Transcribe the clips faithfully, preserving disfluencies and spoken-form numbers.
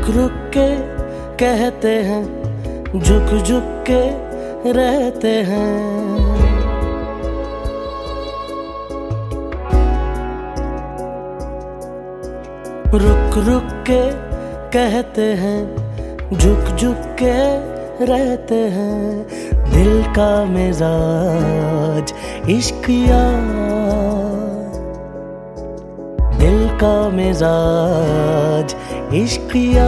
रुक रुक के कहते हैं, झुक झुक के रहते हैं। रुक रुक के कहते हैं, झुक झुक के रहते हैं। दिल का मिजाज इश्किया, दिल का मिजाज इश्किया।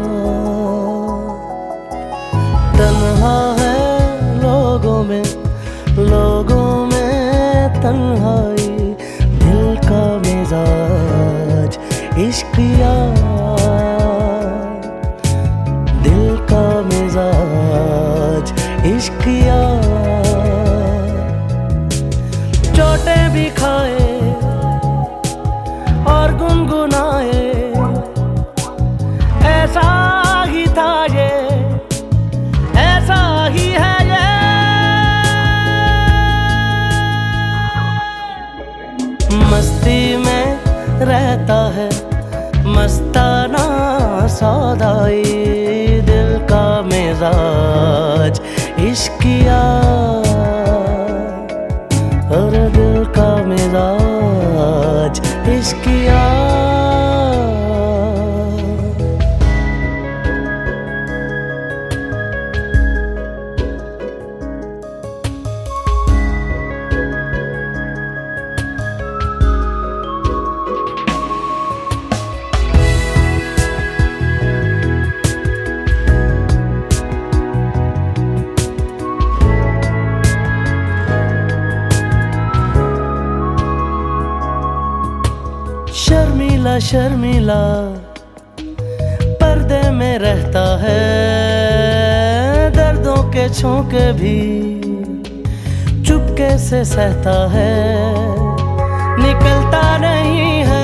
तन्हा है लोगों में, लोगों में तन्हाई। दिल का मिजाज इश्किया, दिल का मिजाज इश्किया। चोटें भी खाए और गुनगुनाए, ऐसा ही था ये, ऐसा ही है ये। मस्ती में रहता है मस्ताना सौदाई। दिल का मिजाज इश्किया, और दिल का मिजाज इश्किया। शर्मीला शर्मीला पर्दे में रहता है, दर्दों के झोंके भी चुपके से सहता है। निकलता नहीं है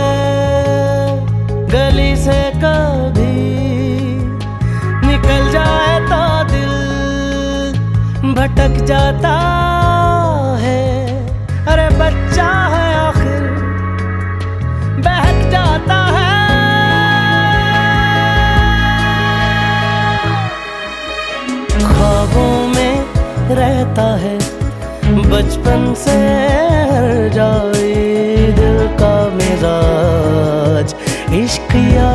गली से कभी, निकल जाए तो दिल भटक जाता है। अरे बच्चा है आखिर बहक जाता है। ख्वाबों में रहता है बचपन से हर जाए। दिल का मिजाज इश्किया,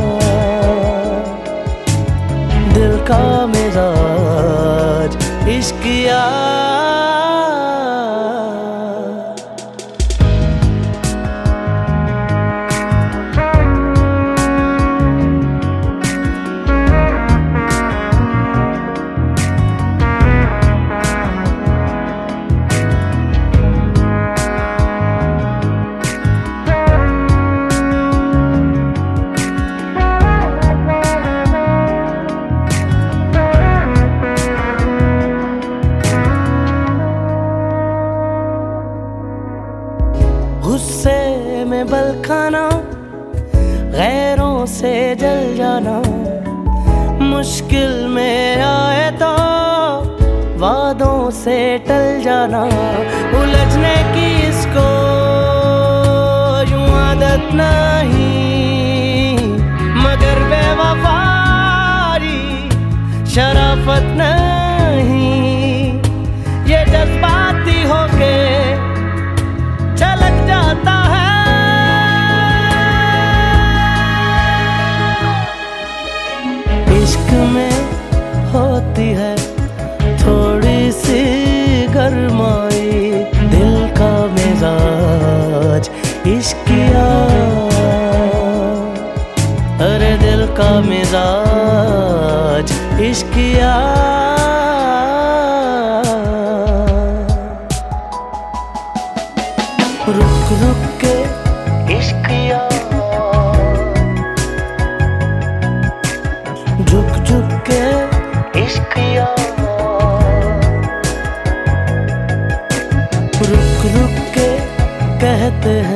दिल का मिजाज इश्किया। गुस्से में बल खाना, गैरों से जल जाना। मुश्किल में आए तो वादों से टल जाना। उलझने की इसको यूं आदत नहीं, मगर बेवफाई शराफत नहीं। ये जज्बाती होके छलक जाता है। इश्क में होती है थोड़ी सी गरमाई। दिल का मिजाज इश्किया, अरे दिल का मिजाज इश्किया। रुक रुक के इश्किया, झुक झुक के इश्किया। रुक रुक के कहते हैं,